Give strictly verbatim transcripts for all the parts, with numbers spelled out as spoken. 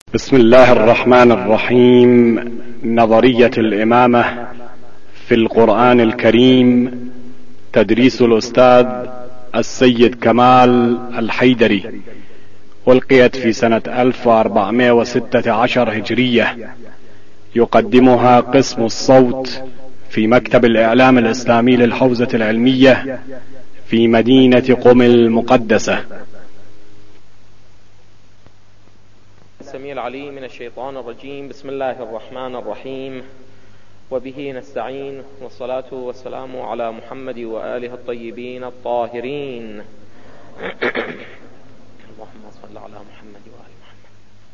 بسم الله الرحمن الرحيم. نظرية الإمامة في القرآن الكريم، تدريس الأستاذ السيد كمال الحيدري، ألقيت في سنة ألف وأربعمائة وستة عشر هجرية. يقدمها قسم الصوت في مكتب الإعلام الإسلامي للحوزة العلمية في مدينة قم المقدسة. السميع العليم من الشيطان الرجيم. بسم الله الرحمن الرحيم، وبه نستعين، والصلاة والسلام على محمد وآله الطيبين الطاهرين. اللهم صل على محمد وآل محمد.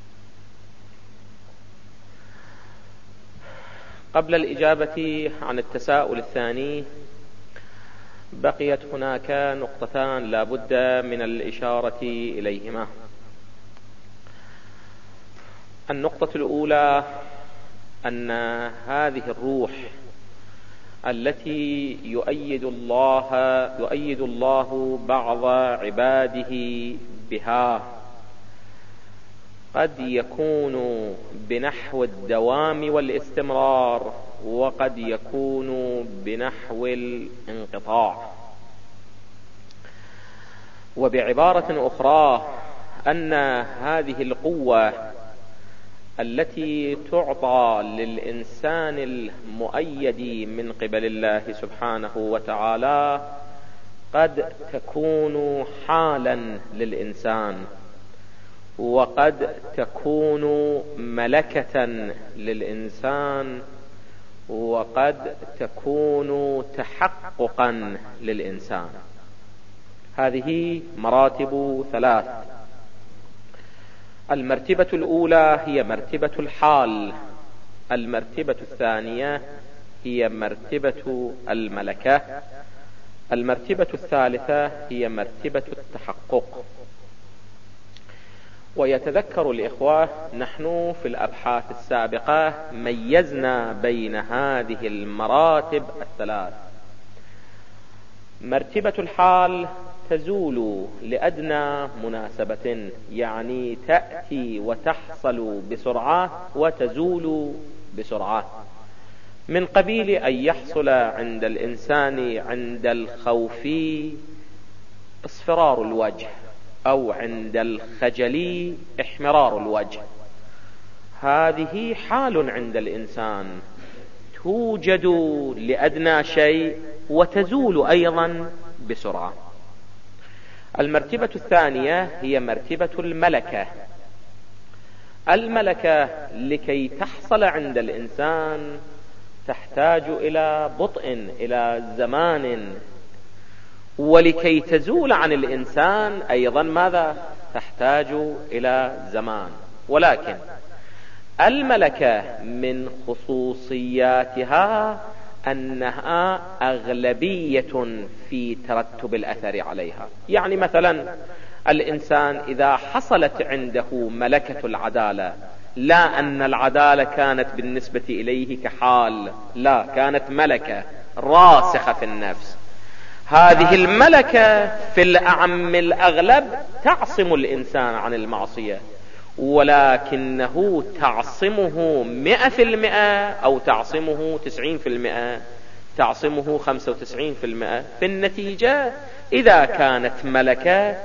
قبل الإجابة عن التساؤل الثاني، بقيت هناك نقطتان لا بد من الإشارة إليهما. النقطة الأولى أن هذه الروح التي يؤيد الله يؤيد الله بعض عباده بها قد يكون بنحو الدوام والاستمرار، وقد يكون بنحو الانقطاع. وبعبارة أخرى، أن هذه القوة التي تعطى للإنسان المؤيد من قبل الله سبحانه وتعالى قد تكون حالا للإنسان، وقد تكون ملكة للإنسان، وقد تكون تحققا للإنسان. هذه مراتب ثلاث. المرتبة الأولى هي مرتبة الحال، المرتبة الثانية هي مرتبة الملكة، المرتبة الثالثة هي مرتبة التحقق. ويتذكر الإخوة، نحن في الأبحاث السابقة ميزنا بين هذه المراتب الثلاث. مرتبة الحال تزول لأدنى مناسبة، يعني تأتي وتحصل بسرعة وتزول بسرعة، من قبيل أن يحصل عند الإنسان عند الخوف اصفرار الوجه، أو عند الخجل احمرار الوجه. هذه حال عند الإنسان، توجد لأدنى شيء وتزول أيضا بسرعة. المرتبة الثانية هي مرتبة الملكة. الملكة لكي تحصل عند الإنسان تحتاج إلى بطء، إلى زمان، ولكي تزول عن الإنسان أيضا ماذا؟ تحتاج إلى زمان. ولكن الملكة من خصوصياتها أنها أغلبية في ترتب الأثر عليها. يعني مثلا الإنسان إذا حصلت عنده ملكة العدالة، لا أن العدالة كانت بالنسبة إليه كحال، لا، كانت ملكة راسخة في النفس. هذه الملكة في الأعم الأغلب تعصم الإنسان عن المعصية، ولكنه تعصمه مئة في المئة أو تعصمه تسعين في المئة، تعصمه خمسة وتسعين في المئة. في النتيجة إذا كانت ملكة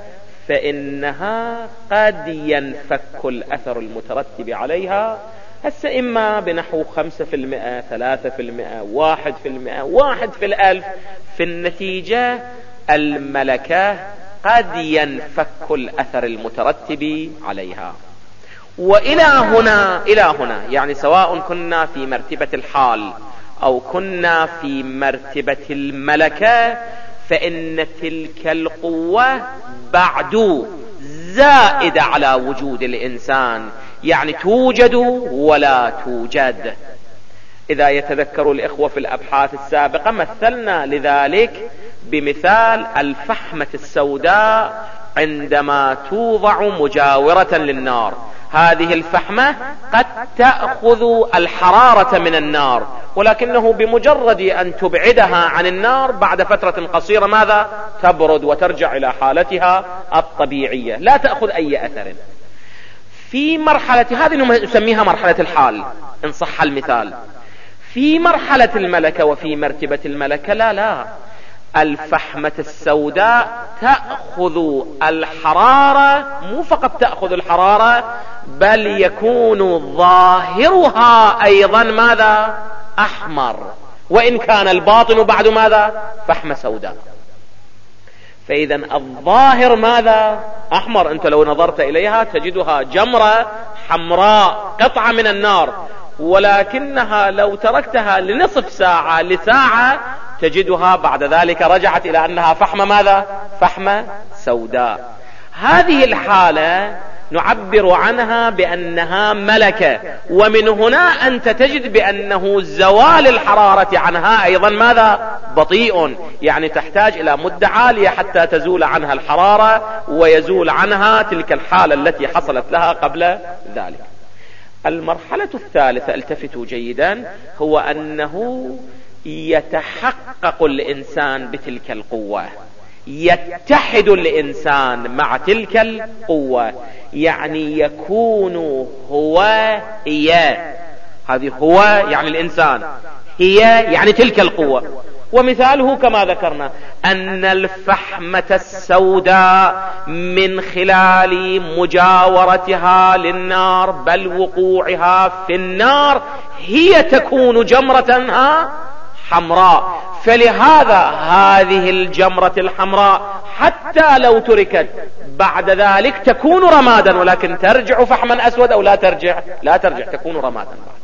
فإنها قد ينفك الأثر المترتب عليها، هسه إما بنحو خمسة في المئة، ثلاثة في المئة، واحد في المئة، واحد في الألف. في النتيجة الملكة قد ينفك الأثر المترتب عليها. وإلى هنا إلى هنا يعني سواء كنا في مرتبة الحال أو كنا في مرتبة الملكة، فإن تلك القوة بعد زائدة على وجود الإنسان، يعني توجد ولا توجد. إذا يتذكر الإخوة في الأبحاث السابقة مثلنا لذلك بمثال الفحمة السوداء عندما توضع مجاورة للنار. هذه الفحمة قد تأخذ الحرارة من النار، ولكنه بمجرد أن تبعدها عن النار بعد فترة قصيرة ماذا؟ تبرد وترجع إلى حالتها الطبيعية، لا تأخذ أي أثر. في مرحلة هذه نسميها مرحلة الحال إن صح المثال. في مرحلة الملكة وفي مرتبة الملكة لا لا الفحمة السوداء تأخذ الحرارة، مو فقط تأخذ الحرارة بل يكون ظاهرها أيضا ماذا؟ أحمر، وإن كان الباطن بعد ماذا؟ فحمة سوداء. فإذا الظاهر ماذا؟ أحمر. أنت لو نظرت إليها تجدها جمرة حمراء قطعة من النار، ولكنها لو تركتها لنصف ساعة لساعة تجدها بعد ذلك رجعت إلى أنها فحمة ماذا؟ فحمة سوداء. هذه الحالة نعبر عنها بأنها ملكة، ومن هنا أنت تجد بأنه زوال الحرارة عنها أيضا ماذا؟ بطيء، يعني تحتاج إلى مدة عالية حتى تزول عنها الحرارة ويزول عنها تلك الحالة التي حصلت لها قبل ذلك. المرحلة الثالثة التفتوا جيدا، هو أنه يتحقق الإنسان بتلك القوة، يتحد الإنسان مع تلك القوة، يعني يكون هو هي. هذه هو يعني الإنسان، هي يعني تلك القوة. ومثاله كما ذكرنا أن الفحمة السوداء من خلال مجاورتها للنار بل وقوعها في النار هي تكون جمرة حمراء. فلهذا هذه الجمرة الحمراء حتى لو تركت بعد ذلك تكون رمادا، ولكن ترجع فحما أسود أو لا ترجع؟ لا ترجع، تكون رمادا بعد.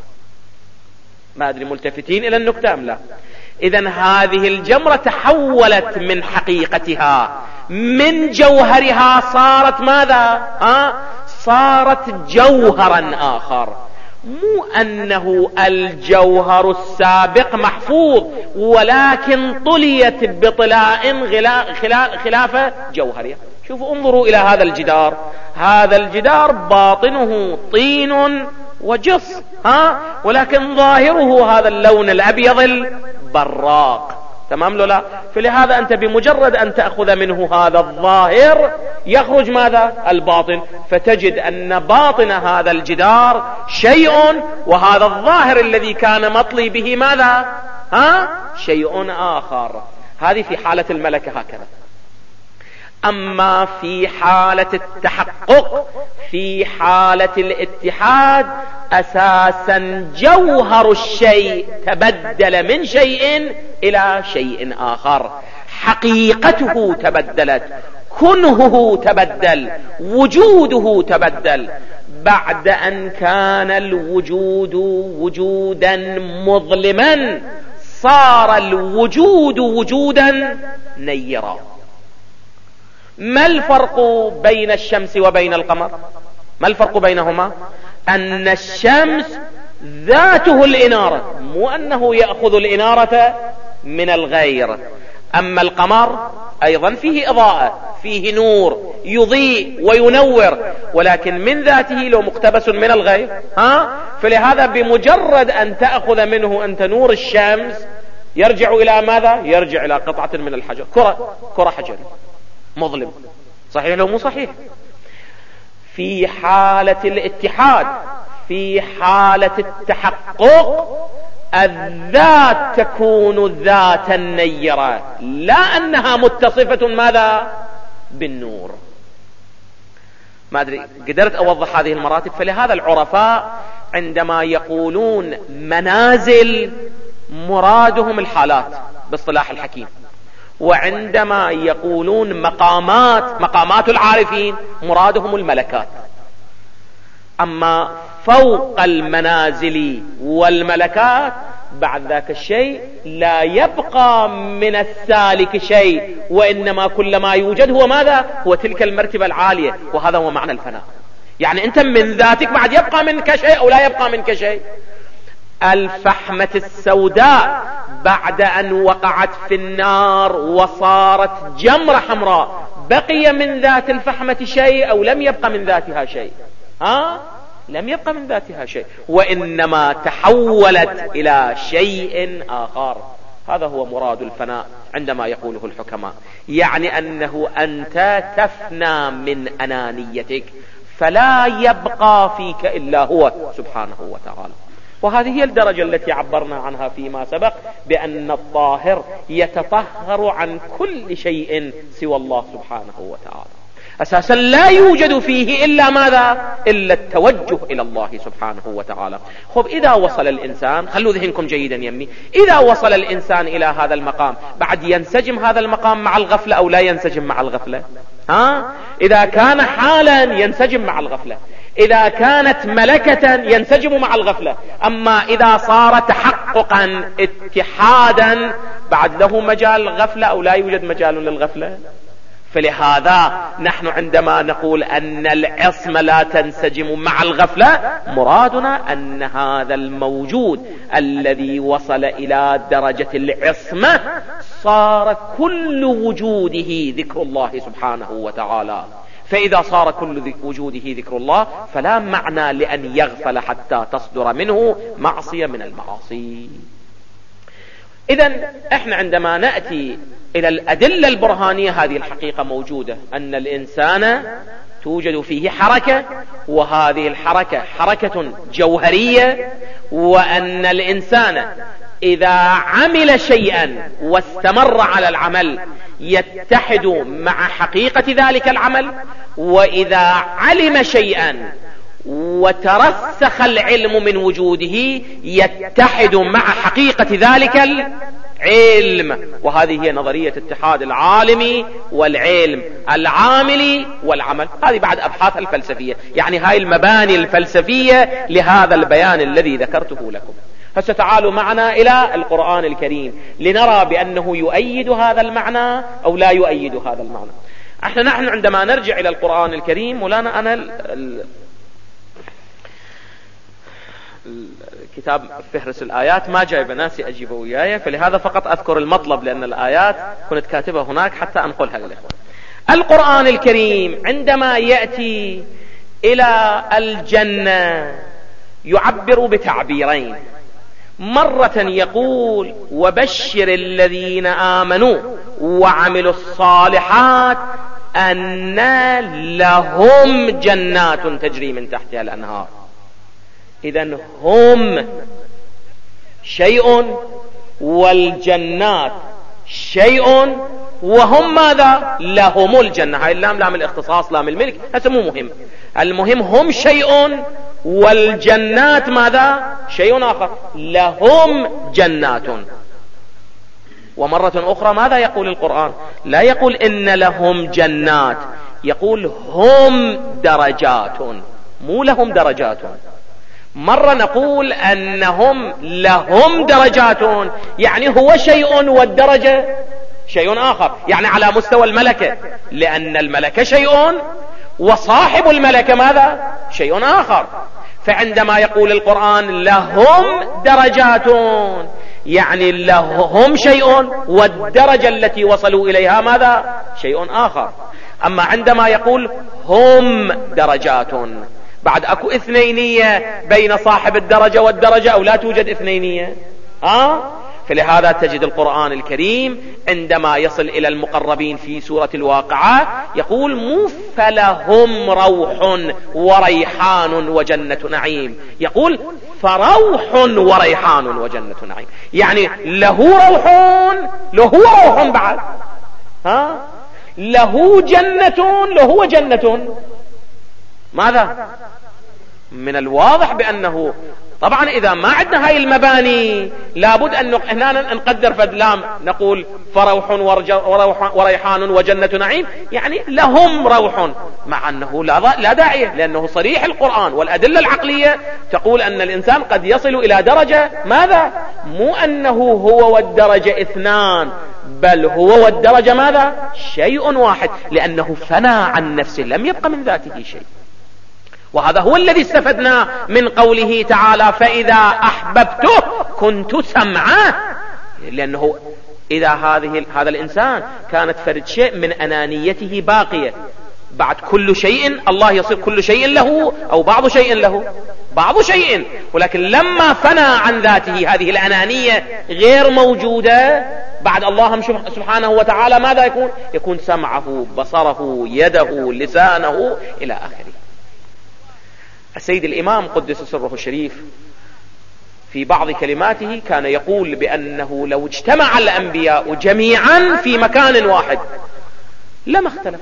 ما أدري ملتفتين إلى النكتة أم لا؟ إذن هذه الجمرة تحولت من حقيقتها، من جوهرها صارت ماذا؟ ها؟ صارت جوهرا آخر. مو أنه الجوهر السابق محفوظ، ولكن طليت بطلاء خلاف جوهرها. شوفوا انظروا إلى هذا الجدار، هذا الجدار باطنه طين وجص، ها؟ ولكن ظاهره هذا اللون الأبيض البراق، تمام لو لا؟ فلهذا أنت بمجرد أن تأخذ منه هذا الظاهر يخرج ماذا؟ الباطن، فتجد أن باطن هذا الجدار شيء، وهذا الظاهر الذي كان مطلي به ماذا؟ ها؟ شيء آخر. هذه في حالة الملكة هكذا. أما في حالة التحقق، في حالة الاتحاد، أساسا جوهر الشيء تبدل من شيء إلى شيء آخر، حقيقته تبدلت، كنهه تبدل، وجوده تبدل. بعد أن كان الوجود وجودا مظلما صار الوجود وجودا نيرا. ما الفرق بين الشمس وبين القمر؟ ما الفرق بينهما؟ أن الشمس ذاته الإنارة، مو أنه يأخذ الإنارة من الغير. أما القمر أيضا فيه إضاءة، فيه نور يضيء وينور، ولكن من ذاته لو مقتبس من الغير، ها؟ فلهذا بمجرد أن تأخذ منه أنت نور الشمس يرجع إلى ماذا؟ يرجع إلى قطعة من الحجر، كرة كرة حجر مظلم. صحيح لو مو صحيح؟ في حالة الاتحاد، في حالة التحقق، الذات تكون ذاتا نيرة، لا أنها متصفة ماذا؟ بالنور. ما أدري قدرت أوضح هذه المراتب. فلهذا العرفاء عندما يقولون منازل مرادهم الحالات باصطلاح الحكيم، وعندما يقولون مقامات، مقامات العارفين مرادهم الملكات. أما فوق المنازل والملكات بعد ذاك الشيء لا يبقى من السالك شيء، وإنما كل ما يوجد هو ماذا؟ هو تلك المرتبة العالية، وهذا هو معنى الفناء. يعني أنت من ذاتك بعد يبقى منك شيء أو لا يبقى منك شيء. الفحمة السوداء بعد أن وقعت في النار وصارت جمرة حمراء، بقي من ذات الفحمة شيء أو لم يبقى من ذاتها شيء؟ ها؟ لم يبقى من ذاتها شيء، وإنما تحولت إلى شيء آخر. هذا هو مراد الفناء عندما يقوله الحكماء، يعني أنه أنت تفنى من أنانيتك، فلا يبقى فيك إلا هو سبحانه وتعالى. وهذه هي الدرجة التي عبرنا عنها فيما سبق بأن الطاهر يتطهر عن كل شيء سوى الله سبحانه وتعالى. أساسا لا يوجد فيه إلا ماذا؟ إلا التوجه إلى الله سبحانه وتعالى. خب إذا وصل الإنسان، خلوا ذهنكم جيدا يمي، إذا وصل الإنسان إلى هذا المقام بعد ينسجم هذا المقام مع الغفلة أو لا ينسجم مع الغفلة؟ ها؟ إذا كان حالا ينسجم مع الغفلة، إذا كانت ملكة ينسجم مع الغفلة. أما إذا صار تحققا اتحادا بعد له مجال غفلة أو لا يوجد مجال للغفلة. فلهذا نحن عندما نقول أن العصمة لا تنسجم مع الغفلة، مرادنا أن هذا الموجود الذي وصل إلى درجة العصمة صار كل وجوده ذكر الله سبحانه وتعالى. فإذا صار كل وجوده ذكر الله فلا معنى لأن يغفل حتى تصدر منه معصية من المعاصي. إذن احنا عندما نأتي إلى الأدلة البرهانية هذه الحقيقة موجودة، أن الإنسان توجد فيه حركة، وهذه الحركة حركة جوهرية، وأن الإنسان إذا عمل شيئا واستمر على العمل يتحد مع حقيقة ذلك العمل، وإذا علم شيئا وترسخ العلم من وجوده يتحد مع حقيقة ذلك العلم. وهذه هي نظرية اتحاد العالم والعلم، العامل والعمل. هذه بعد أبحاث الفلسفية، يعني هاي المباني الفلسفية لهذا البيان الذي ذكرته لكم. هسه تعالوا معنا إلى القرآن الكريم لنرى بأنه يؤيد هذا المعنى أو لا يؤيد هذا المعنى. احنا نحن عندما نرجع إلى القرآن الكريم، مولانا أنا ال ال الكتاب فهرس الآيات ما جايب، ناسي أجيبه وياي، فلهذا فقط أذكر المطلب لأن الآيات كنت كاتبها هناك حتى أنقلها للإخوة. القرآن الكريم عندما يأتي إلى الجنة يعبر بتعبيرين. مرة يقول وبشر الذين آمنوا وعملوا الصالحات أن لهم جنات تجري من تحتها الأنهار. إذن هم شيء والجنات شيء، وهم ماذا؟ لهم الجنة. هاي اللام لام الاختصاص لام الملك، هذا مو مهم. المهم هم شيء والجنات ماذا؟ شيء آخر، لهم جنات. ومرة أخرى ماذا يقول القرآن؟ لا يقول إن لهم جنات، يقول هم درجات، مو لهم درجات. مرة نقول أنهم لهم درجات، يعني هو شيء والدرجة شيء آخر، يعني على مستوى الملكة، لأن الملكة شيء وصاحب الملكة ماذا؟ شيء آخر. فعندما يقول القرآن لهم درجات يعني لهم شيء والدرجة التي وصلوا إليها ماذا؟ شيء آخر. أما عندما يقول هم درجات، بعد أكو اثنينية بين صاحب الدرجة والدرجة أو لا توجد اثنينية؟ آه؟ فلهذا تجد القرآن الكريم عندما يصل إلى المقربين في سورة الواقعة يقول مو فلهم روح وريحان وجنة نعيم، يقول فروح وريحان وجنة نعيم، يعني له روح، له روح بعد، ها؟ له جنة، له جنة. ماذا؟ من الواضح بأنه طبعا إذا ما عندنا هاي المباني لابد أن هنا نقدر فدلام نقول فروح وريحان وجنة نعيم، يعني لهم روح، مع أنه لا داعي، لأنه صريح القرآن والأدلة العقلية تقول أن الإنسان قد يصل إلى درجة ماذا؟ مو أنه هو والدرجة اثنان، بل هو والدرجة ماذا؟ شيء واحد، لأنه فنى عن نفسه، لم يبقى من ذاته شيء. وهذا هو الذي استفدنا من قوله تعالى فإذا أحببته كنت سمعه، لأنه إذا هذه هذا الإنسان كانت فرد شيء من أنانيته باقية، بعد كل شيء الله يصير كل شيء له أو بعض شيء له، بعض شيء، ولكن لما فنى عن ذاته هذه الأنانية غير موجودة، بعد الله سبحانه وتعالى ماذا يكون؟ يكون سمعه، بصره، يده، لسانه إلى آخره. السيد الإمام قدس سره الشريف في بعض كلماته كان يقول بأنه لو اجتمع الأنبياء جميعا في مكان واحد لما اختلف.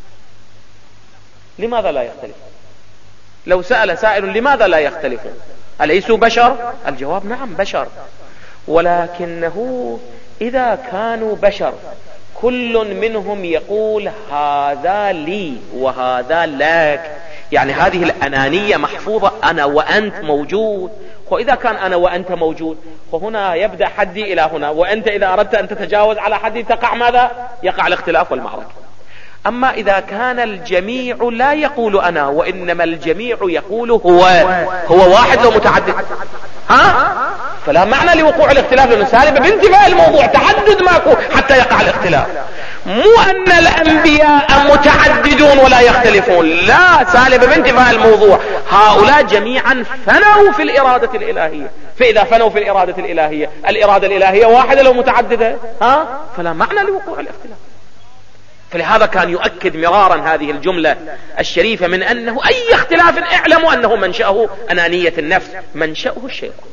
لماذا لا يختلف؟ لو سأل سائل لماذا لا يختلفون أليسوا بشر؟ الجواب نعم بشر، ولكنه إذا كانوا بشر كل منهم يقول هذا لي وهذا لك، يعني هذه الأنانية محفوظة، أنا وأنت موجود. وإذا كان أنا وأنت موجود وهنا يبدأ حدي إلى هنا، وأنت إذا أردت أن تتجاوز على حدي تقع ماذا؟ يقع الاختلاف والمعركة. أما إذا كان الجميع لا يقول أنا وإنما الجميع يقول هو هو واحد لو متعدد، ها؟ فلا معنى لوقوع الاختلاف، لأنه سالب بانتفاء الموضوع، تعدد ماكو حتى يقع الاختلاف. مو أن الأنبياء متعددون ولا يختلفون، لا، سالب بانتفاء الموضوع. هؤلاء جميعا فنوا في الإرادة الإلهية، فإذا فنوا في الإرادة الإلهية، الإرادة الإلهية واحدة لو متعددة، ها؟ فلا معنى لوقوع الاختلاف. فلهذا كان يؤكد مرارا هذه الجملة الشريفة من أنه أي اختلاف اعلموا أنه منشأه أنانية النفس، منشأه الشيطان.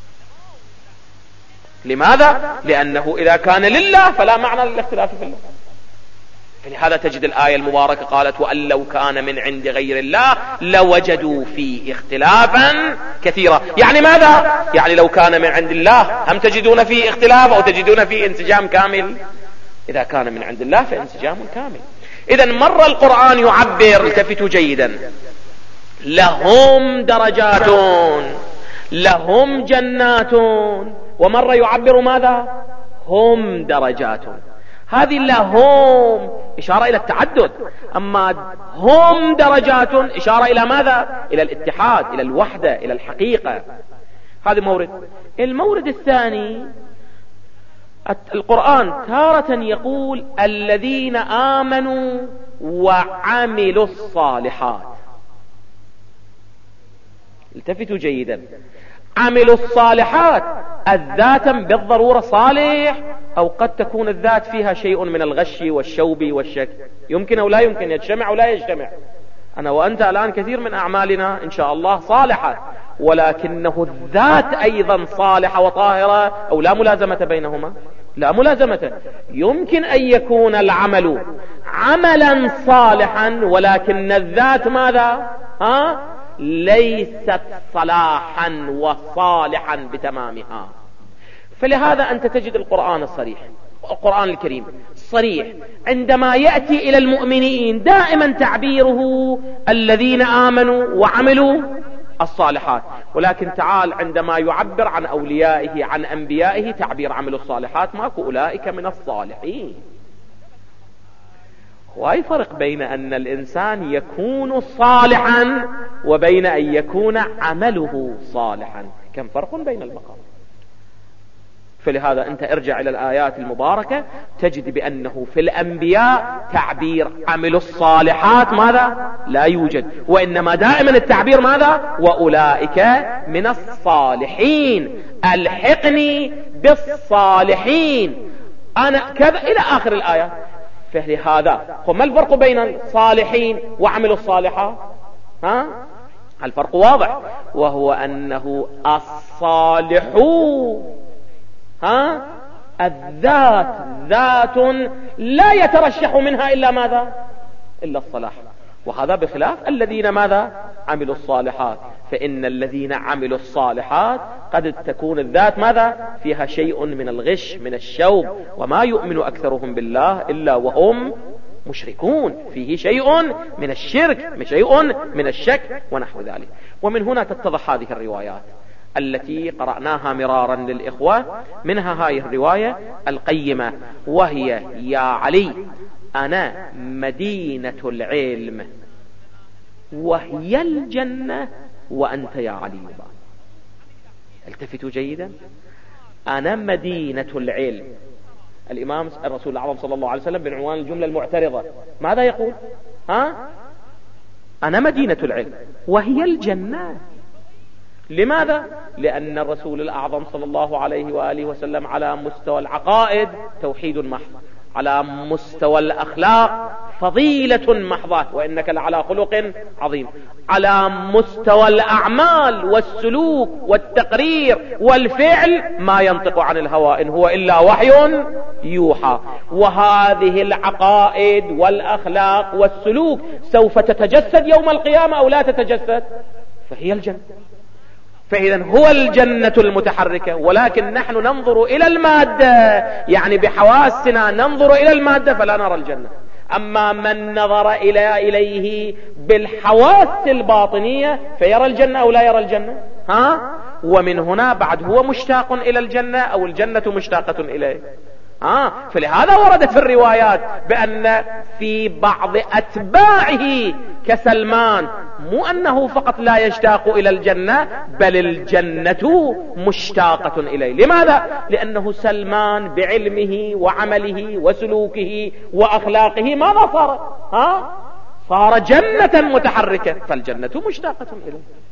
لماذا؟ لأنه إذا كان لله فلا معنى للاختلاف في الله. فلهذا تجد الآية المباركة قالت وأن لو كان من عند غير الله لوجدوا فيه اختلافا كثيرا. يعني ماذا؟ يعني لو كان من عند الله هم تجدون فيه اختلاف أو تجدون فيه انسجام كامل؟ إذا كان من عند الله فانسجام كامل. إذا مر القرآن يعبر، التفتوا جيدا، لهم درجات، لهم جنات، ومر يعبر ماذا؟ هم درجات. هذه لهم إشارة إلى التعدد، أما هم درجات إشارة إلى ماذا؟ إلى الاتحاد، إلى الوحدة، إلى الحقيقة. هذا مورد. المورد الثاني، القرآن تارة يقول الذين آمنوا وعملوا الصالحات. التفتوا جيدا، عملوا الصالحات الذات بالضرورة صالح، أو قد تكون الذات فيها شيء من الغش والشوب والشك، يمكن أو لا يمكن، يجتمع أو لا يجتمع. أنا وأنت الآن كثير من أعمالنا إن شاء الله صالحة، ولكنه الذات أيضا صالحة وطاهرة، أو لا ملازمة بينهما؟ لا ملازمة. يمكن أن يكون العمل عملا صالحا ولكن الذات ماذا؟ ها؟ ليست صلاحا وصالحا بتمامها. فلهذا أنت تجد القرآن الصريح، القرآن الكريم صريح عندما يأتي إلى المؤمنين دائما تعبيره الذين آمنوا وعملوا الصالحات، ولكن تعال عندما يعبر عن أوليائه عن أنبيائه تعبير عملوا الصالحات ماكو أولئك من الصالحين. واي فرق بين أن الإنسان يكون صالحا وبين أن يكون عمله صالحا، كم فرق بين المقام. فلهذا أنت ارجع إلى الآيات المباركة تجد بأنه في الأنبياء تعبير عملوا الصالحات ماذا؟ لا يوجد، وإنما دائما التعبير ماذا؟ وأولئك من الصالحين، ألحقني بالصالحين أنا كذا إلى آخر الآيات. فلهذا ما الفرق بين الصالحين وعملوا الصالحات؟ ها؟ الفرق واضح، وهو أنه الصالحون ها الذات ذات لا يترشح منها إلا ماذا؟ إلا الصلاح. وهذا بخلاف الذين ماذا؟ عملوا الصالحات. فإن الذين عملوا الصالحات قد تكون الذات ماذا؟ فيها شيء من الغش من الشوب، وما يؤمن أكثرهم بالله إلا وهم مشركون، فيه شيء من الشرك شيء من الشك ونحو ذلك. ومن هنا تتضح هذه الروايات التي قرأناها مرارا للإخوة، منها هاي الرواية القيمة وهي يا علي أنا مدينة العلم وهي الجنة وأنت يا علي. التفتوا جيدا، أنا مدينة العلم. الإمام الرسول الأعظم صلى الله عليه وسلم بعنوان الجملة المعترضة ماذا يقول؟ ها؟ أنا مدينة العلم وهي الجنة. لماذا؟ لأن الرسول الأعظم صلى الله عليه وآله وسلم على مستوى العقائد توحيد محض، على مستوى الأخلاق فضيلة محضة وإنك لعلى خلق عظيم، على مستوى الأعمال والسلوك والتقرير والفعل ما ينطق عن الهوى إن هو إلا وحي يوحى. وهذه العقائد والأخلاق والسلوك سوف تتجسد يوم القيامة أو لا تتجسد، فهي الجنة. فإذا هو الجنة المتحركة، ولكن نحن ننظر إلى المادة، يعني بحواسنا ننظر إلى المادة فلا نرى الجنة. أما من نظر إلى إليه بالحواس الباطنية فيرى الجنة أو لا يرى الجنة. ها؟ ومن هنا بعد هو مشتاق إلى الجنة أو الجنة مشتاقة إليه. ها؟ فلهذا ورد في الروايات بأن في بعض أتباعه كسلمان مو أنه فقط لا يشتاق إلى الجنة بل الجنة مشتاقة إليه. لماذا؟ لأنه سلمان بعلمه وعمله وسلوكه وأخلاقه ماذا صار؟ ها؟ صار جنة متحركة، فالجنة مشتاقة إليه.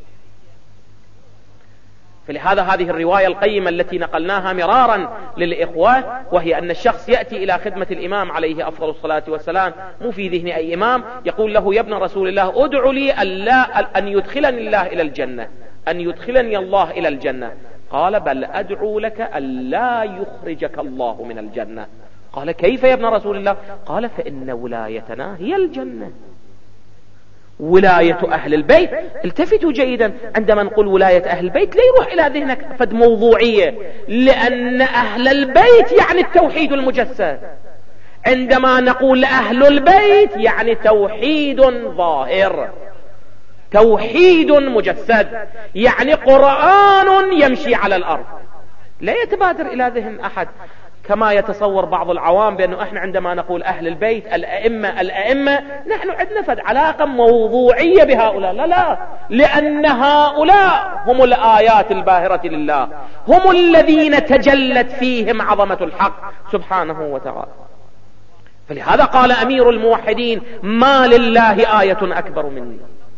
فلهذا هذه الرواية القيمة التي نقلناها مرارا للإخوة، وهي أن الشخص يأتي إلى خدمة الإمام عليه أفضل الصلاة والسلام، مو في ذهن أي إمام، يقول له: يا ابن رسول الله ادعو لي ألا أن يدخلني الله إلى الجنة، أن يدخلني الله إلى الجنة. قال: بل أدعو لك ألا يخرجك الله من الجنة. قال: كيف يا ابن رسول الله؟ قال: فإن ولايتنا هي الجنة، ولاية أهل البيت. التفتوا جيدا، عندما نقول ولاية أهل البيت لا يروح إلى ذهنك فد موضوعية، لأن أهل البيت يعني التوحيد المجسد. عندما نقول أهل البيت يعني توحيد ظاهر، توحيد مجسد، يعني قرآن يمشي على الأرض. لا يتبادر إلى ذهن أحد كما يتصور بعض العوام بأنه احنا عندما نقول أهل البيت الأئمة الأئمة نحن عندنا فد علاقة موضوعية بهؤلاء. لا لا، لأن هؤلاء هم الآيات الباهرة لله، هم الذين تجلت فيهم عظمة الحق سبحانه وتعالى. فلهذا قال أمير الموحدين: ما لله آية أكبر مني.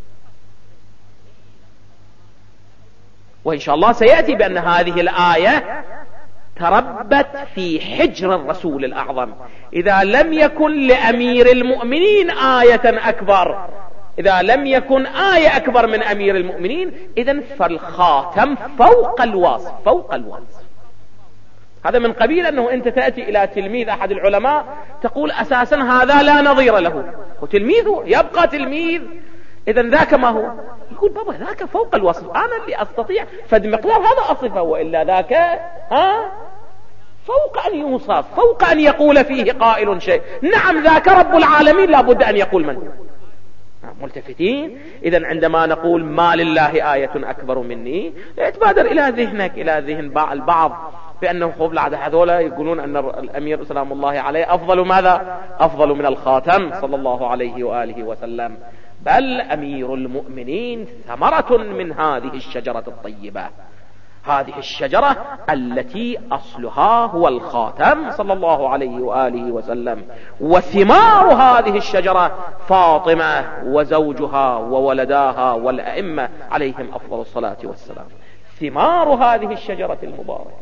وإن شاء الله سيأتي بأن هذه الآية تربت في حجر الرسول الأعظم. إذا لم يكن لأمير المؤمنين آية أكبر، إذا لم يكن آية أكبر من أمير المؤمنين، إذن فالخاتم فوق الوصف، فوق الوصف. هذا من قبيل أنه أنت تأتي إلى تلميذ أحد العلماء تقول أساسا هذا لا نظير له، وتلميذه يبقى تلميذ، إذن ذاك ما هو؟ يقول: بابا ذاك فوق الوصف، أنا اللي أستطيع فد مقدار هذا أصفه، وإلا ذاك ها فوق أن يوصف، فوق أن يقول فيه قائل شيء. نعم ذاك رب العالمين لا بد أن يقول من ملتفتين. إذن عندما نقول ما لله آية أكبر مني، يتبادر إلى ذهنك إلى ذهن البعض بأنه خوف العادة هذولا يقولون أن الأمير سلام الله عليه أفضل ماذا؟ أفضل من الخاتم صلى الله عليه وآله وسلم. بل أمير المؤمنين ثمرة من هذه الشجرة الطيبة، هذه الشجرة التي أصلها هو الخاتم صلى الله عليه وآله وسلم. وثمار هذه الشجرة فاطمة وزوجها وولداها والأئمة عليهم أفضل الصلاة والسلام، ثمار هذه الشجرة المباركة.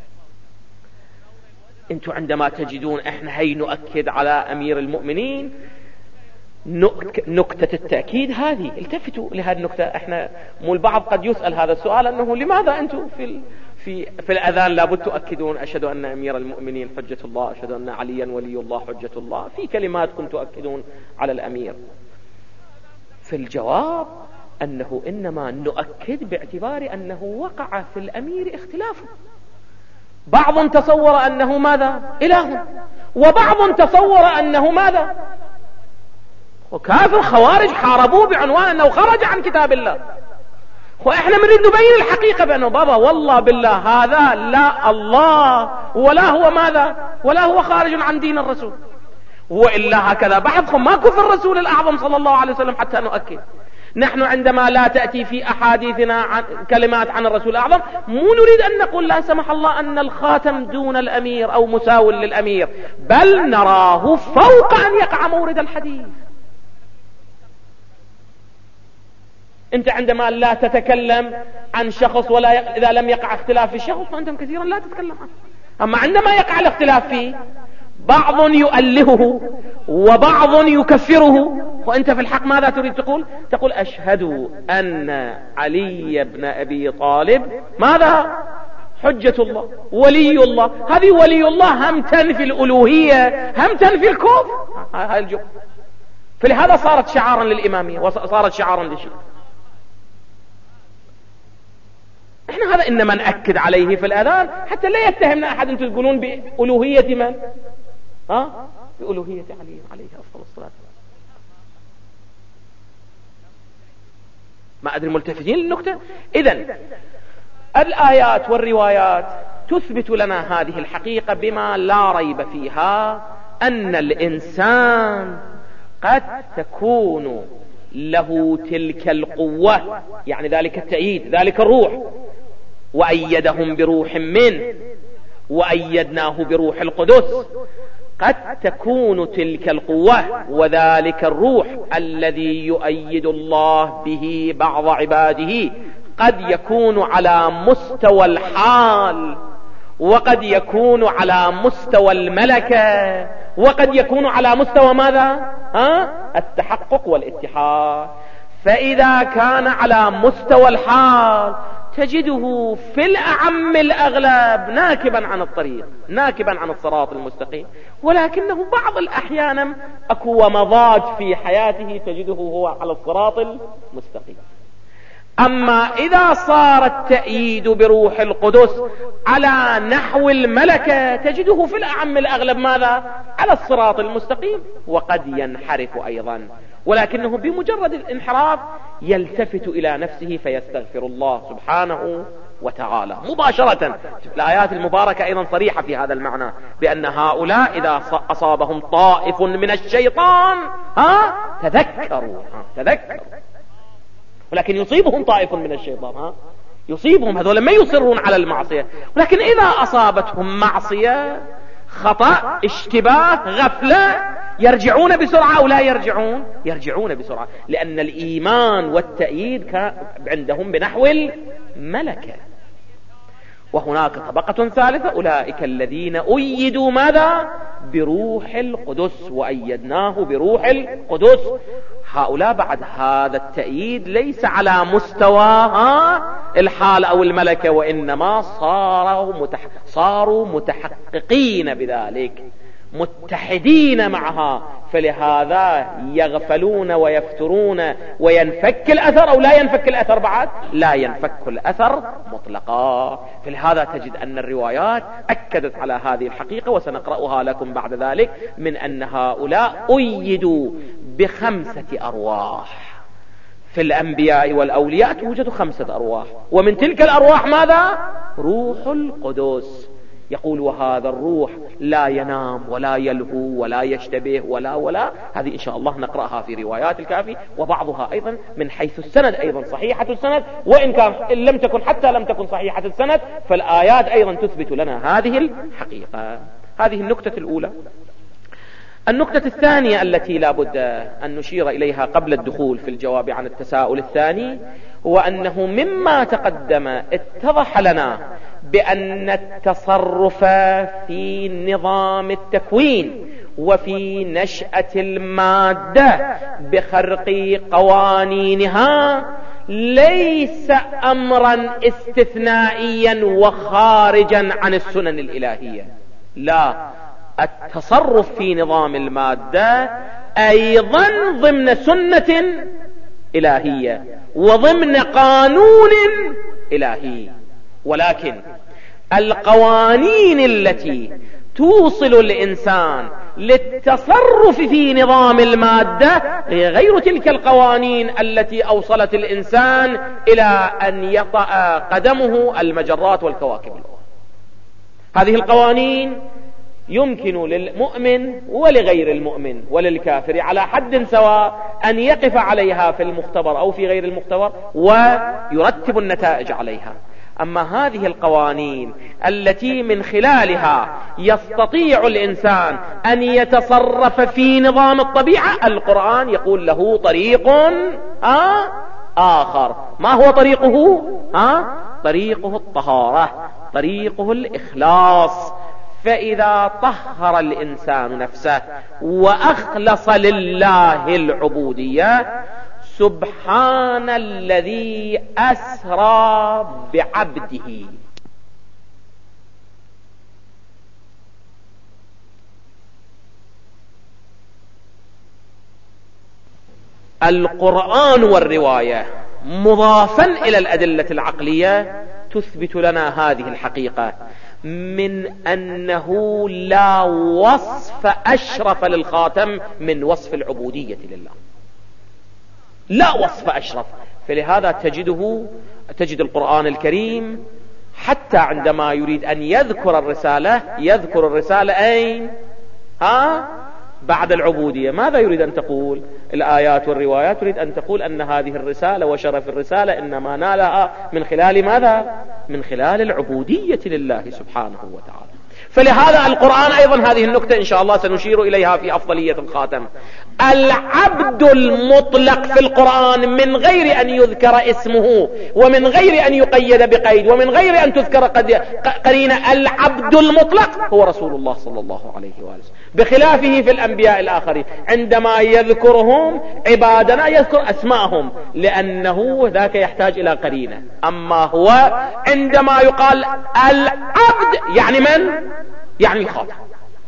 انتم عندما تجدون احنا هي نؤكد على أمير المؤمنين نكتة التأكيد هذه، التفتوا لهذه النكتة. احنا مو البعض قد يسأل هذا السؤال أنه لماذا أنتم في في في الأذان لابد تؤكدون أشهد أن أمير المؤمنين حجة الله، أشهد أن عليا ولي الله حجة الله، في كلماتكم تؤكدون على الأمير. في الجواب أنه إنما نؤكد باعتبار أنه وقع في الأمير اختلاف. بعض تصور أنه ماذا؟ إله، وبعض تصور أنه ماذا؟ وكافر خوارج حاربوه بعنوان أنه خرج عن كتاب الله. وإحنا نريد نبين الحقيقة بأنه بابا والله بالله هذا لا الله ولا هو ماذا، ولا هو خارج عن دين الرسول. وإلا هكذا بعضهم ما كفر الرسول الأعظم صلى الله عليه وسلم حتى نؤكد. نحن عندما لا تأتي في أحاديثنا عن كلمات عن الرسول الأعظم مو نريد أن نقول لا سمح الله أن الخاتم دون الأمير أو مساو للأمير، بل نراه فوق أن يقع مورد الحديث. انت عندما لا تتكلم عن شخص ولا ي... اذا لم يقع اختلاف في الشخص فانتم كثيرا لا تتكلم عنه. اما عندما يقع الاختلاف فيه بعض يؤلهه وبعض يكفره، وانت في الحق ماذا تريد تقول؟ تقول أشهد أن علي بن أبي طالب ماذا؟ حجة الله، ولي الله. هذه ولي الله هم تنفي الألوهية هم تنفي الكفر. هاي الجو. فلهذا صارت شعارا للإمامية وصارت شعارا للشيعة. احنا هذا انما نأكد عليه في الأذان حتى لا يتهمنا أحد انتم تقولون بألوهية من؟ ها؟ بألوهية علي عليه أفضل الصلاة. ما أدري ملتفتين للنكتة؟ إذن الآيات والروايات تثبت لنا هذه الحقيقة بما لا ريب فيها، أن الإنسان قد تكون له تلك القوة، يعني ذلك التأييد، ذلك الروح. وأيدهم بروح منه وأيدناه بروح القدس. قد تكون تلك القوة وذلك الروح الذي يؤيد الله به بعض عباده قد يكون على مستوى الحال، وقد يكون على مستوى الملكة، وقد يكون على مستوى ماذا؟ ها؟ التحقق والاتحاد. فإذا كان على مستوى الحال تجده في الأعم الأغلب ناكبا عن الطريق، ناكبا عن الصراط المستقيم، ولكنه بعض الأحيان أكو مضاج في حياته تجده هو على الصراط المستقيم. أما إذا صار التأييد بروح القدس على نحو الملكة تجده في الأعم الأغلب ماذا؟ على الصراط المستقيم، وقد ينحرف أيضا، ولكنه بمجرد الانحراف يلتفت إلى نفسه فيستغفر الله سبحانه وتعالى مباشرة. الآيات المباركة أيضا صريحة في هذا المعنى، بأن هؤلاء إذا أصابهم طائف من الشيطان ها تذكروا ها تذكروا ولكن يصيبهم طائف من الشيطان، ها يصيبهم، هذول ما يصرون على المعصية، ولكن إذا أصابتهم معصية خطأ اشتباه غفلة يرجعون بسرعة أو لا يرجعون؟ يرجعون بسرعة، لأن الإيمان والتأييد كان عندهم بنحو الملكة. وهناك طبقة ثالثة، أولئك الذين أيدوا ماذا؟ بروح القدس، وأيدناه بروح القدس. هؤلاء بعد هذا التأييد ليس على مستوى الحال أو الملكة، وإنما صاروا, متح... صاروا متحققين بذلك، متحدين معها، فلهذا يغفلون ويفترون وينفك الأثر أو لا ينفك الأثر بعد؟ لا ينفك الأثر مطلقا. فلهذا تجد أن الروايات أكدت على هذه الحقيقة، وسنقرأها لكم بعد ذلك، من أن هؤلاء أيدوا بخمسة أرواح. في الأنبياء والأولياء توجد خمسة أرواح، ومن تلك الأرواح ماذا؟ روح القدس. يقول وهذا الروح لا ينام ولا يلهو ولا يشتبه ولا ولا هذه إن شاء الله نقرأها في روايات الكافي، وبعضها أيضا من حيث السند أيضا صحيحة السند، وإن كان إن لم تكن حتى لم تكن صحيحة السند فالآيات أيضا تثبت لنا هذه الحقيقة. هذه النكتة الأولى. النكتة الثانية التي لا بد أن نشير إليها قبل الدخول في الجواب عن التساؤل الثاني، هو أنه مما تقدم اتضح لنا بأن التصرف في نظام التكوين وفي نشأة المادة بخرق قوانينها ليس أمرا استثنائيا وخارجا عن السنن الإلهية، لا، التصرف في نظام المادة أيضا ضمن سنة إلهية وضمن قانون إلهي، ولكن القوانين التي توصل الإنسان للتصرف في نظام المادة هي غير تلك القوانين التي أوصلت الإنسان إلى أن يطأ قدمه المجرات والكواكب الأخرى. هذه القوانين يمكن للمؤمن ولغير المؤمن وللكافر على حد سواء أن يقف عليها في المختبر أو في غير المختبر ويرتب النتائج عليها. أما هذه القوانين التي من خلالها يستطيع الإنسان أن يتصرف في نظام الطبيعة، القرآن يقول له طريق آه آخر. ما هو طريقه؟ آه طريقه الطهارة، طريقه الإخلاص فإذا طهر الإنسان نفسه وأخلص لله العبودية، سبحان الذي أسرى بعبده. القرآن والرواية مضافا إلى الأدلة العقلية تثبت لنا هذه الحقيقة من أنه لا وصف أشرف للخاتم من وصف العبودية لله، لا وصف أشرف. فلهذا تجده تجد القرآن الكريم حتى عندما يريد أن يذكر الرسالة يذكر الرسالة أين؟ ها؟ بعد العبودية. ماذا يريد أن تقول الآيات والروايات؟ تريد أن تقول أن هذه الرسالة وشرف الرسالة إنما نالها من خلال ماذا؟ من خلال العبودية لله سبحانه وتعالى. فلهذا القرآن أيضا هذه النكتة إن شاء الله سنشير إليها في أفضلية الخاتم. العبد المطلق في القرآن من غير أن يذكر اسمه ومن غير أن يقيد بقيد ومن غير أن تذكر قرينة، العبد المطلق هو رسول الله صلى الله عليه وآله، بخلافه في الأنبياء الآخرين عندما يذكرهم عبادنا يذكر أسماءهم لأنه ذاك يحتاج إلى قرينة. أما هو عندما يقال العبد يعني من؟ يعني الخاتم.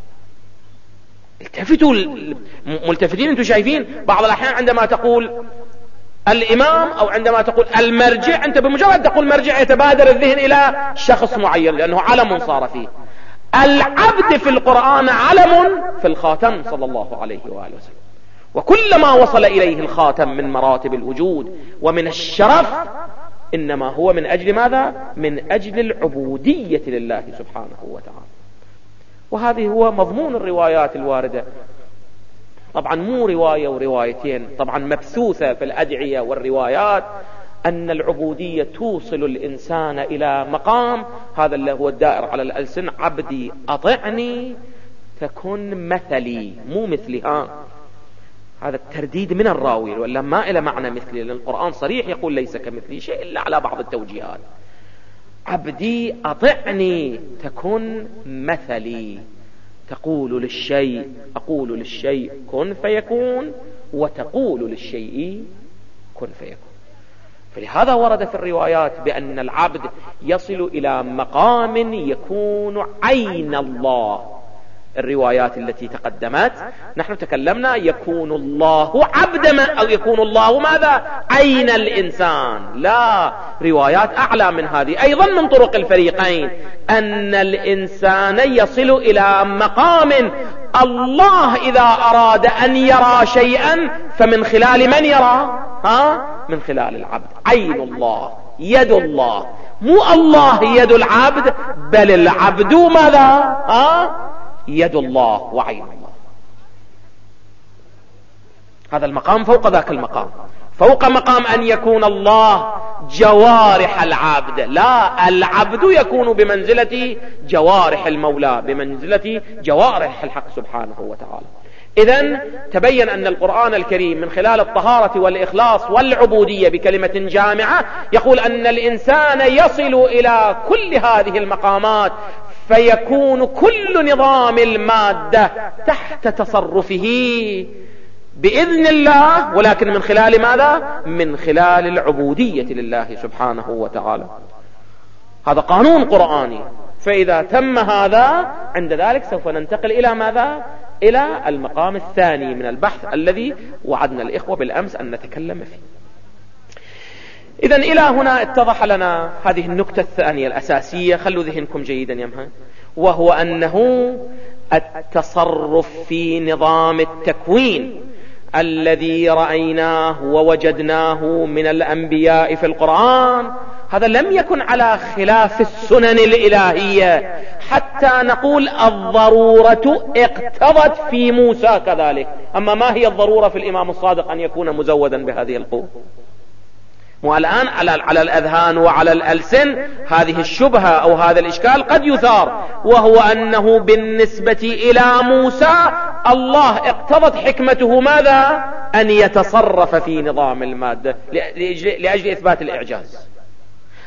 التفتوا ملتفتين، انتم شايفين بعض الأحيان عندما تقول الإمام أو عندما تقول المرجع، أنت بمجرد تقول مرجع يتبادر الذهن إلى شخص معين لأنه علم صار فيه. العبد في القرآن علم في الخاتم صلى الله عليه وآله وسلم، وكلما وصل إليه الخاتم من مراتب الوجود ومن الشرف إنما هو من أجل ماذا؟ من أجل العبودية لله سبحانه وتعالى. وهذه هو مضمون الروايات الواردة. طبعا مو رواية وروايتين، طبعا مبثوثة في الأدعية والروايات أن العبودية توصل الإنسان إلى مقام هذا اللي هو الدائر على الألسن: عبدي أطعني تكن مثلي، مو مثلي. ها هذا الترديد من الراوي ولا ما إلى معنى مثلي، لأن القرآن صريح يقول ليس كمثلي شيء إلا على بعض التوجيهات. عبدي أطعني تكن مثلي، تقول للشيء أقول للشيء كن فيكون، وتقول للشيء كن فيكون. فلهذا ورد في الروايات بأن العبد يصل إلى مقام يكون عين الله. الروايات التي تقدمت نحن تكلمنا يكون الله عبدا أو يكون الله ماذا؟ عين الإنسان. لا، روايات أعلى من هذه أيضا من طرق الفريقين، أن الإنسان يصل إلى مقام الله إذا أراد أن يرى شيئا فمن خلال من يرى؟ ها؟ من خلال العبد. عين الله، يد الله، مو الله يد العبد، بل العبد ماذا؟ ها؟ يد الله وعين الله. هذا المقام فوق ذاك المقام، فوق مقام أن يكون الله جوارح العبد. لا، العبد يكون بمنزلة جوارح المولى، بمنزلة جوارح الحق سبحانه وتعالى. إذن تبين أن القرآن الكريم من خلال الطهارة والإخلاص والعبودية بكلمة جامعة يقول أن الإنسان يصل إلى كل هذه المقامات، فيكون كل نظام المادة تحت تصرفه بإذن الله، ولكن من خلال ماذا؟ من خلال العبودية لله سبحانه وتعالى. هذا قانون قرآني. فإذا تم هذا عند ذلك سوف ننتقل إلى ماذا؟ إلى المقام الثاني من البحث الذي وعدنا الإخوة بالأمس أن نتكلم فيه. إذن إلى هنا اتضح لنا هذه النكتة الثانية الأساسية، خلوا ذهنكم جيدا يمها، وهو أنه التصرف في نظام التكوين الذي رأيناه ووجدناه من الأنبياء في القرآن هذا لم يكن على خلاف السنن الإلهية، حتى نقول الضرورة اقتضت في موسى كذلك. أما ما هي الضرورة في الإمام الصادق أن يكون مزودا بهذه القوة؟ والآن على, على الأذهان وعلى الألسن هذه الشبهة أو هذا الإشكال قد يثار، وهو أنه بالنسبة إلى موسى الله اقتضت حكمته ماذا؟ أن يتصرف في نظام المادة لأجل, لأجل إثبات الإعجاز.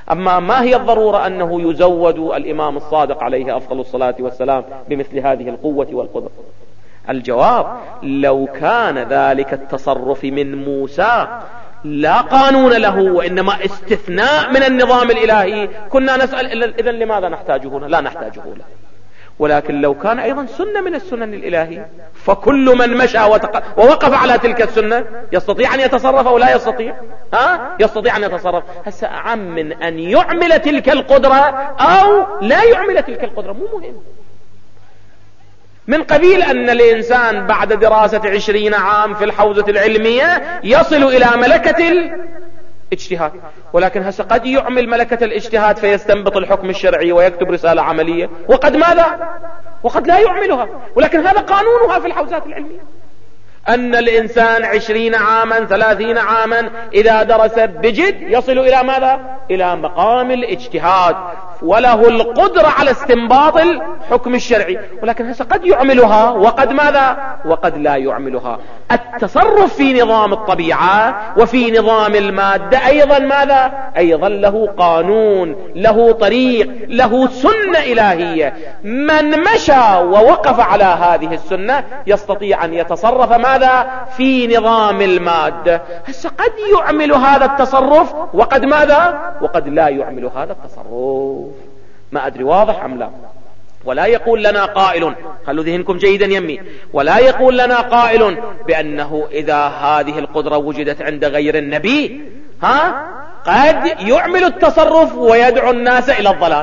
أما ما هي الضرورة أنه يزود الإمام الصادق عليه أفضل الصلاة والسلام بمثل هذه القوة والقدرة؟ الجواب: لو كان ذلك التصرف من موسى لا قانون له وإنما استثناء من النظام الإلهي كنا نسأل إذن لماذا نحتاجه هنا؟ لا نحتاجه له. ولكن لو كان أيضا سنة من السنن الإلهية فكل من مشى ووقف على تلك السنة يستطيع أن يتصرف أو لا يستطيع؟ ها؟ يستطيع أن يتصرف. هسه أعم من أن يعمل تلك القدرة أو لا يعمل تلك القدرة، مو مهم. من قبيل أن الإنسان بعد دراسة عشرين عام في الحوزة العلمية يصل إلى ملكة الاجتهاد، ولكن هسه قد يعمل ملكة الاجتهاد فيستنبط الحكم الشرعي ويكتب رسالة عملية، وقد ماذا؟ وقد لا يعملها. ولكن هذا قانونها في الحوزات العلمية، أن الإنسان عشرين عاما ثلاثين عاما إذا درس بجد يصل إلى ماذا؟ إلى مقام الاجتهاد وله القدرة على استنباط الحكم الشرعي. ولكن هسه قد يعملها وقد ماذا؟ وقد لا يعملها. التصرف في نظام الطبيعة وفي نظام المادة أيضا ماذا؟ أيضا له قانون، له طريق، له سنة إلهية. من مشى ووقف على هذه السنة يستطيع أن يتصرف ماذا؟ في نظام المادة. هسه قد يعمل هذا التصرف وقد ماذا؟ وقد لا يعمل هذا التصرف. ما أدري واضح أم لا؟ ولا يقول لنا قائل، خلوا ذهنكم جيدا يمي، ولا يقول لنا قائل بأنه إذا هذه القدرة وجدت عند غير النبي ها قد يعمل التصرف ويدعو الناس إلى الضلال.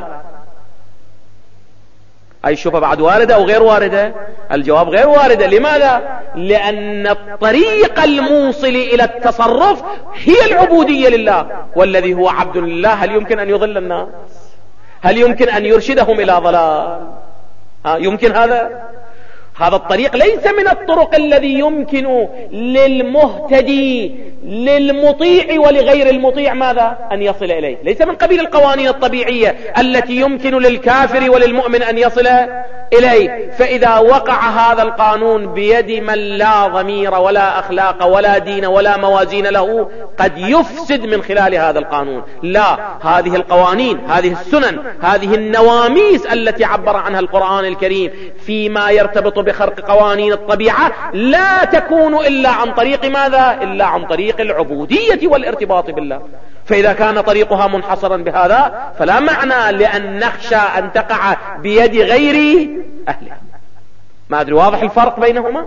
أي شوفة بعد واردة أو غير واردة؟ الجواب غير واردة. لماذا؟ لأن الطريق الموصل إلى التصرف هي العبودية لله، والذي هو عبد لله هل يمكن أن يضل الناس؟ هل يمكن أن يرشدهم إلى ضلال؟ ها يمكن هذا؟ هذا الطريق ليس من الطرق الذي يمكن للمهتدي للمطيع ولغير المطيع ماذا؟ أن يصل إليه. ليس من قبيل القوانين الطبيعية التي يمكن للكافر وللمؤمن أن يصل إليه. فإذا وقع هذا القانون بيد من لا ضمير ولا أخلاق ولا دين ولا موازين له قد يفسد من خلال هذا القانون. لا، هذه القوانين، هذه السنن، هذه النواميس التي عبر عنها القرآن الكريم فيما يرتبط بخرق قوانين الطبيعة لا تكون إلا عن طريق ماذا؟ إلا عن طريق العبودية والارتباط بالله. فإذا كان طريقها منحصرا بهذا فلا معنى لأن نخشى أن تقع بيد غير أهلها. ما أدري واضح الفرق بينهما؟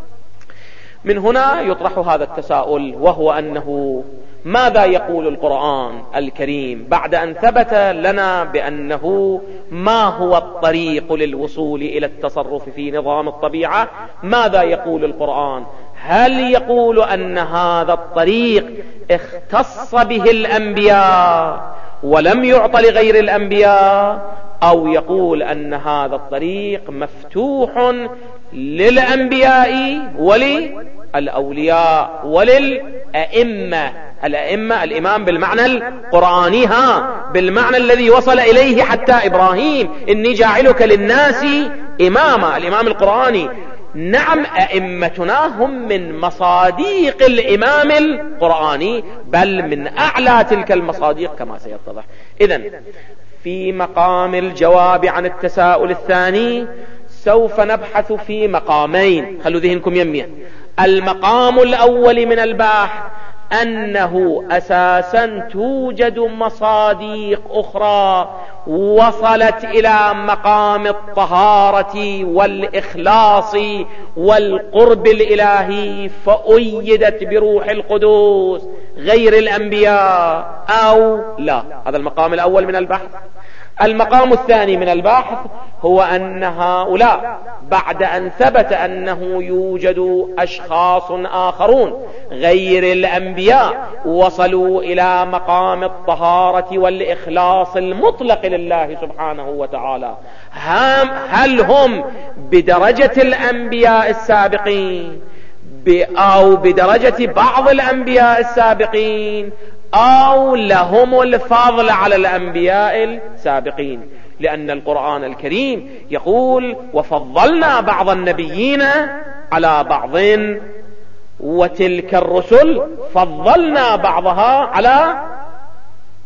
من هنا يطرح هذا التساؤل، وهو أنه ماذا يقول القرآن الكريم بعد أن ثبت لنا بأنه ما هو الطريق للوصول إلى التصرف في نظام الطبيعة؟ ماذا يقول القرآن؟ هل يقول أن هذا الطريق اختص به الأنبياء ولم يعط لغير الأنبياء، أو يقول أن هذا الطريق مفتوح للأنبياء وللأولياء وللأئمة؟ الأئمة الإمام بالمعنى القرآني، ها بالمعنى الذي وصل إليه حتى إبراهيم، إني جاعلك للناس إماما، الإمام القرآني. نعم، أئمتنا هم من مصاديق الإمام القرآني، بل من أعلى تلك المصاديق كما سيتضح. إذن في مقام الجواب عن التساؤل الثاني سوف نبحث في مقامين، خلوا ذهنكم يميا. المقام الأول من البحث أنه أساسا توجد مصاديق أخرى وصلت إلى مقام الطهارة والإخلاص والقرب الإلهي فأيدت بروح القدوس غير الأنبياء أو لا. هذا المقام الأول من البحث. المقام الثاني من البحث هو أن هؤلاء بعد أن ثبت أنه يوجد أشخاص آخرون غير الأنبياء وصلوا إلى مقام الطهارة والإخلاص المطلق لله سبحانه وتعالى، هل هم بدرجة الأنبياء السابقين أو بدرجة بعض الأنبياء السابقين أو لهم الفضل على الأنبياء السابقين؟ لأن القرآن الكريم يقول وفضلنا بعض النبيين على بعض وتلك الرسل فضلنا بعضها على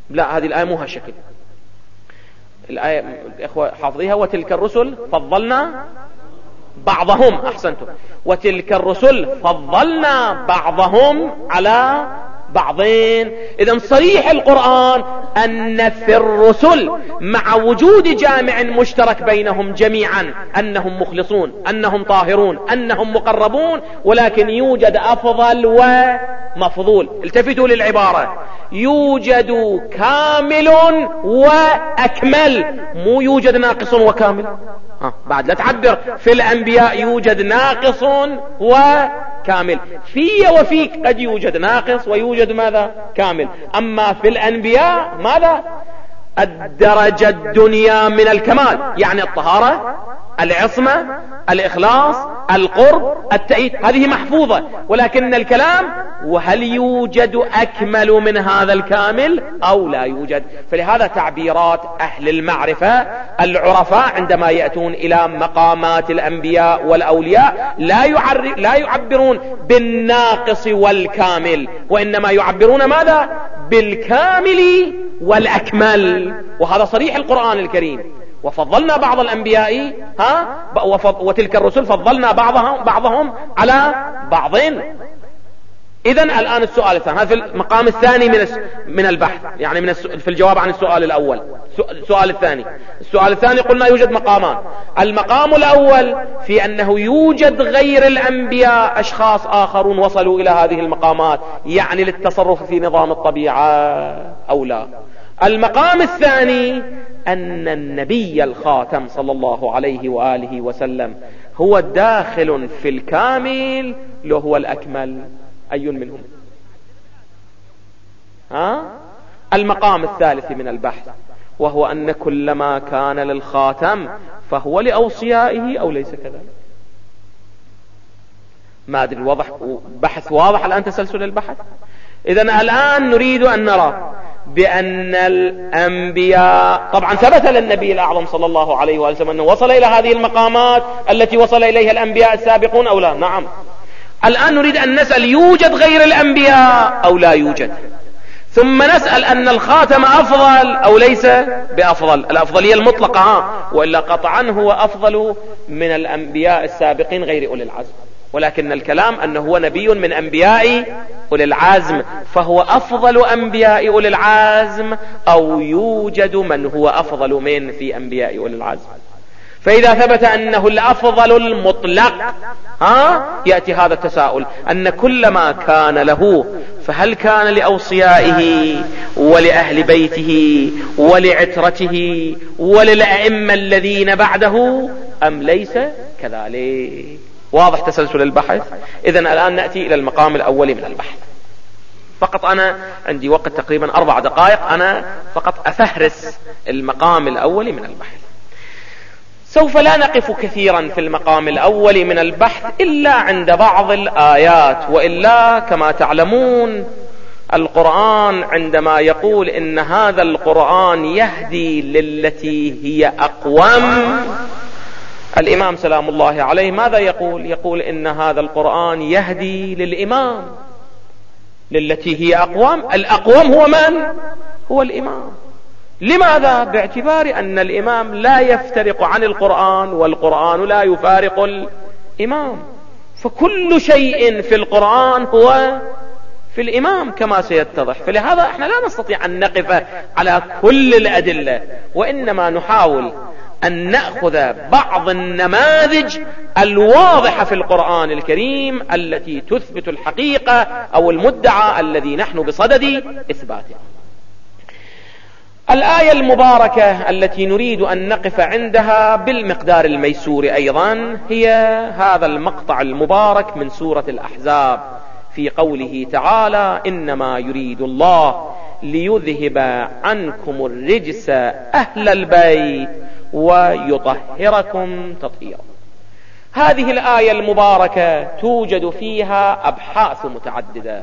لا، هذه الآية مو هالشكل. الآية إخوة حافظيها: وتلك الرسل فضلنا بعضهم، أحسنتم، وتلك الرسل فضلنا بعضهم على بعضين. إذن صريح القرآن أن في الرسل مع وجود جامع مشترك بينهم جميعا أنهم مخلصون، أنهم طاهرون، أنهم مقربون، ولكن يوجد أفضل ومفضول. التفتوا للعبارة: يوجد كامل وأكمل، مو يوجد ناقص وكامل. ها بعد لا تعبر في الأنبياء يوجد ناقص وكامل، في وفيك قد يوجد ناقص ويوجد ماذا؟ كامل. أما في الأنبياء ماذا؟ الدرجة الدنيا من الكمال، يعني الطهارة، العصمة، الإخلاص، القرب، التأييد، هذه محفوظة. ولكن الكلام: وهل يوجد أكمل من هذا الكامل أو لا يوجد؟ فلهذا تعبيرات أهل المعرفة العرفاء عندما يأتون إلى مقامات الأنبياء والأولياء لا, يعر... لا يعبرون بالناقص والكامل، وإنما يعبرون ماذا؟ بالكامل والأكمل. وهذا صريح القرآن الكريم: وفضلنا بعض الأنبياء ها وتلك الرسل فضلنا بعضهم بعضهم على بعض. إذن الآن السؤال الثاني، هذا في المقام الثاني من من البحث، يعني من في الجواب عن السؤال الأول. السؤال الثاني السؤال الثاني قلنا يوجد مقامان. المقام الأول في أنه يوجد غير الأنبياء أشخاص آخرون وصلوا إلى هذه المقامات، يعني للتصرف في نظام الطبيعة أو لا. المقام الثاني أن النبي الخاتم صلى الله عليه وآله وسلم هو داخل في الكامل لو هو الأكمل. أي منهم؟ ها؟ المقام الثالث من البحث، وهو أن كل ما كان للخاتم فهو لأوصيائه أو ليس كذلك. ما أدري الوضح بحث واضح الآن، تسلسل البحث. إذن الآن نريد أن نرى بأن الأنبياء طبعا ثبت للنبي الأعظم صلى الله عليه وسلم أنه وصل إلى هذه المقامات التي وصل إليها الأنبياء السابقون أو لا؟ نعم. الآن نريد أن نسأل: يوجد غير الأنبياء أو لا يوجد؟ ثم نسأل: أن الخاتم أفضل أو ليس بأفضل؟ الأفضلية المطلقة ها، وإلا قطعا هو أفضل من الأنبياء السابقين غير أولي العزم، ولكن الكلام أنه هو نبي من أنبياء أولي العزم، فهو أفضل أنبياء أولي العزم أو يوجد من هو أفضل من في أنبياء أولي العزم؟ فإذا ثبت أنه الأفضل المطلق ها يأتي هذا التساؤل: أن كل ما كان له فهل كان لأوصيائه ولأهل بيته ولعترته وللأئمة الذين بعده أم ليس كذلك؟ واضح تسلسل البحث؟ إذن الآن نأتي إلى المقام الأول من البحث. فقط أنا عندي وقت تقريبا أربع دقائق، أنا فقط أفهرس المقام الأول من البحث. سوف لا نقف كثيرا في المقام الأول من البحث إلا عند بعض الآيات، وإلا كما تعلمون القرآن عندما يقول إن هذا القرآن يهدي للتي هي أقوم، الإمام سلام الله عليه ماذا يقول؟ يقول إن هذا القرآن يهدي للإمام للتي هي أقوم. الأقوم هو من؟ هو الإمام. لماذا؟ باعتبار أن الإمام لا يفترق عن القرآن والقرآن لا يفارق الإمام، فكل شيء في القرآن هو في الإمام كما سيتضح. فلهذا احنا لا نستطيع أن نقف على كل الأدلة، وإنما نحاول أن نأخذ بعض النماذج الواضحة في القرآن الكريم التي تثبت الحقيقة أو المدعى الذي نحن بصدد إثباته. الآية المباركة التي نريد أن نقف عندها بالمقدار الميسور أيضا هي هذا المقطع المبارك من سورة الأحزاب في قوله تعالى: إنما يريد الله ليذهب عنكم الرجس أهل البيت ويطهركم تطهيرا. هذه الآية المباركة توجد فيها أبحاث متعددة،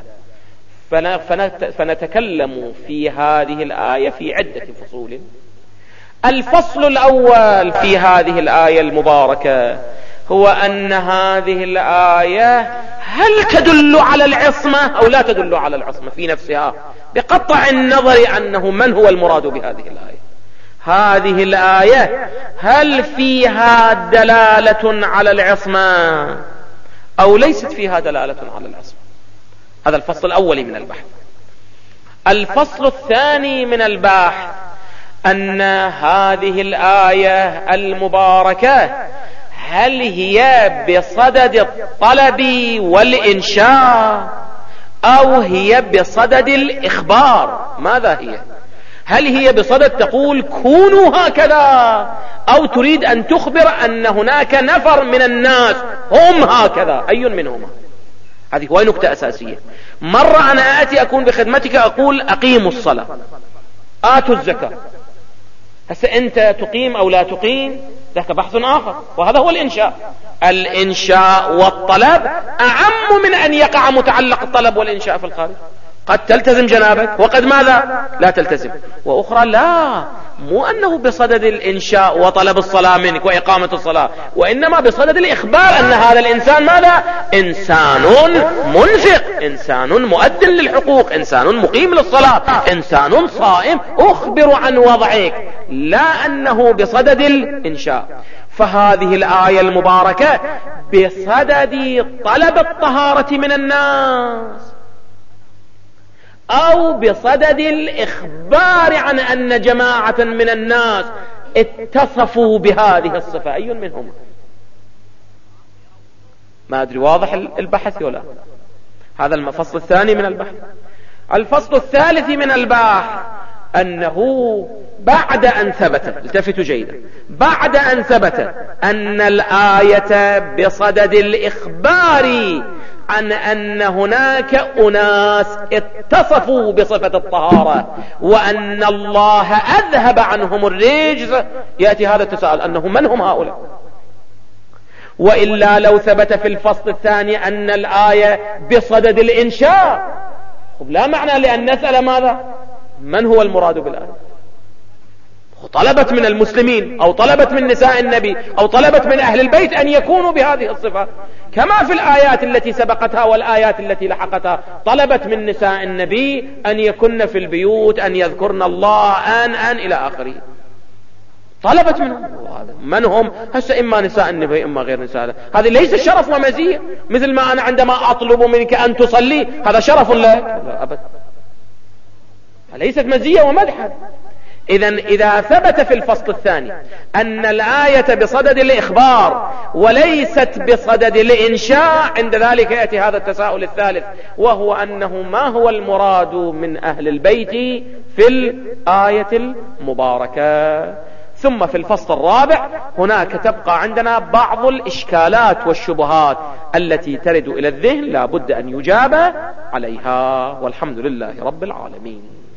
فنتكلم في هذه الآية في عدة فصول. الفصل الأول في هذه الآية المباركة هو أن هذه الآية هل تدل على العصمة أو لا تدل على العصمة في نفسها، بقطع النظر أنه من هو المراد بهذه الآية. هذه الآية هل فيها دلالة على العصمة أو ليست فيها دلالة على العصمة؟ هذا الفصل الأول من البحث. الفصل الثاني من البحث أن هذه الآية المباركة هل هي بصدد الطلب والإنشاء أو هي بصدد الإخبار؟ ماذا هي؟ هل هي بصدد تقول كونوا هكذا، أو تريد أن تخبر أن هناك نفر من الناس هم هكذا؟ أي منهما؟ هذه هو نكتة أساسية. مرة أنا آتي أكون بخدمتك أقول أقيموا الصلاة، آتوا الزكاة. هسه أنت تقيم أو لا تقيم ذاك بحث آخر، وهذا هو الإنشاء. الإنشاء والطلب أعم من أن يقع متعلق الطلب والإنشاء في الخارج. قد تلتزم جنابك وقد ماذا لا تلتزم، وأخرى لا، مو أنه بصدد الإنشاء وطلب الصلاة منك وإقامة الصلاة، وإنما بصدد الإخبار أن هذا الإنسان ماذا؟ إنسان منفق، إنسان مؤد للحقوق، إنسان مقيم للصلاة، إنسان صائم، أخبر عن وضعك، لا أنه بصدد الإنشاء. فهذه الآية المباركة بصدد طلب الطهارة من الناس أو بصدد الإخبار عن أن جماعة من الناس اتصفوا بهذه الصفة؟ أي منهم؟ ما أدري واضح البحث ولا؟ هذا الفصل الثاني من البحث. الفصل الثالث من البحث أنه بعد أن ثبت، التفتوا جيدا، بعد أن ثبت أن الآية بصدد الإخبار عن أن هناك أناس اتصفوا بصفة الطهارة وأن الله أذهب عنهم الرجز، يأتي هذا التساؤل أنه من هم هؤلاء؟ وإلا لو ثبت في الفصل الثاني أن الآية بصدد الإنشاء، لا معنى لأن نسأل ماذا؟ من هو المراد بالآية؟ طلبت من المسلمين أو طلبت من نساء النبي أو طلبت من أهل البيت أن يكونوا بهذه الصفة، كما في الآيات التي سبقتها والآيات التي لحقتها. طلبت من نساء النبي أن يكن في البيوت، أن يذكرن الله آن آن إلى آخره. طلبت منهم من هم؟ هسه إما نساء النبي إما غير نساء. هذه ليس شرف ومزية، مثل ما أنا عندما أطلب منك أن تصلي هذا شرف لك؟ لا أبدا، ليست مزية ومدحا. إذن إذا ثبت في الفصل الثاني أن الآية بصدد الإخبار وليست بصدد الإنشاء، عند ذلك يأتي هذا التساؤل الثالث، وهو أنه ما هو المراد من أهل البيت في الآية المباركة. ثم في الفصل الرابع هناك تبقى عندنا بعض الإشكالات والشبهات التي ترد إلى الذهن لا بد أن يجاب عليها، والحمد لله رب العالمين.